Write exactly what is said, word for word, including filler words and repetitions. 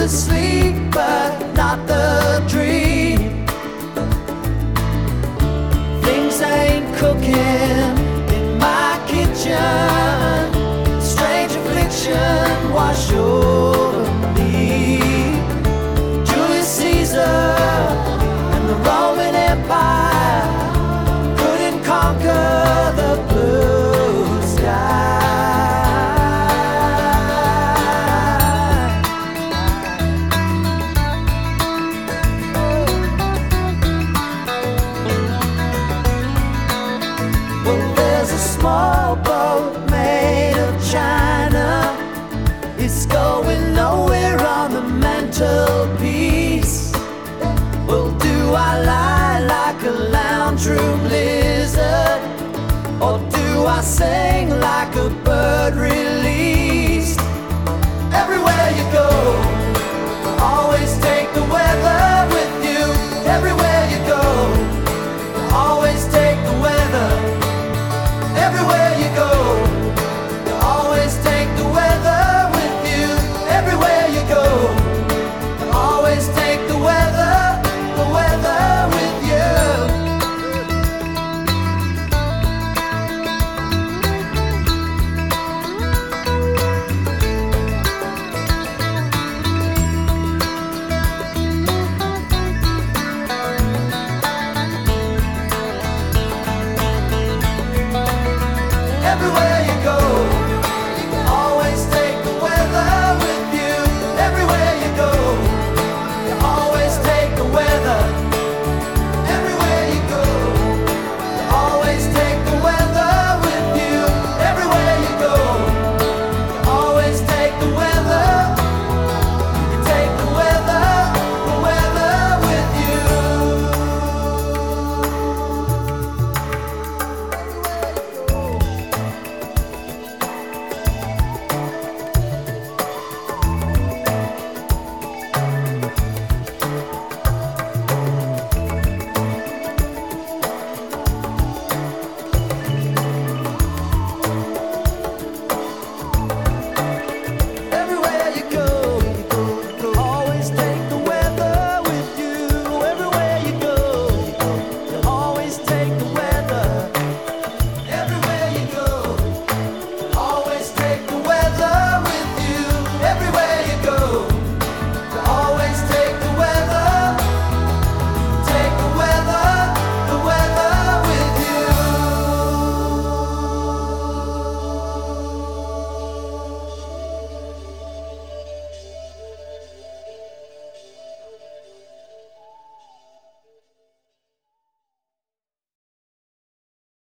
the sleep, but not the dream. Things ain't cooking in my kitchen. Strange affliction wash over me. Julius Caesar and the Roman Empire couldn't conquer the blue sky. Well, there's a small boat made of china. It's going nowhere on the mantelpiece. Well, do I lie like a lounge room lizard, or do I sing like a bird released? Everywhere you go, always take the weather with you. Everywhere you go, always take the weather. Everywhere you go, you always take the weather with you. Everywhere you go, you always take the weather, the weather with you. Everywhere